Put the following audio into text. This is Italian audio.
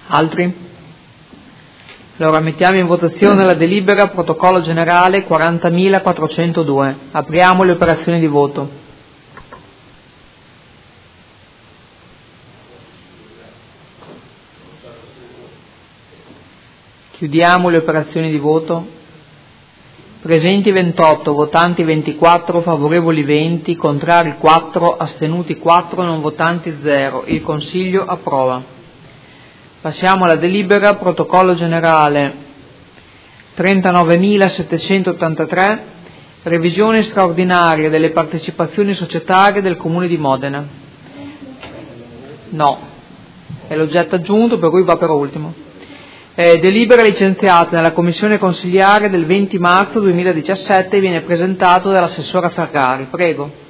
Altri? Allora mettiamo in votazione la delibera protocollo generale 40.402. Apriamo le operazioni di voto. Chiudiamo le operazioni di voto. Presenti 28, votanti 24, favorevoli 20, contrari 4, astenuti 4, non votanti 0. Il Consiglio approva. Passiamo alla delibera protocollo generale 39.783, revisione straordinaria delle partecipazioni societarie del Comune di Modena. No, è l'oggetto aggiunto, per cui va per ultimo. Delibera licenziata nella commissione consigliare del 20 marzo 2017 viene presentato dall'assessora Ferrari. Prego.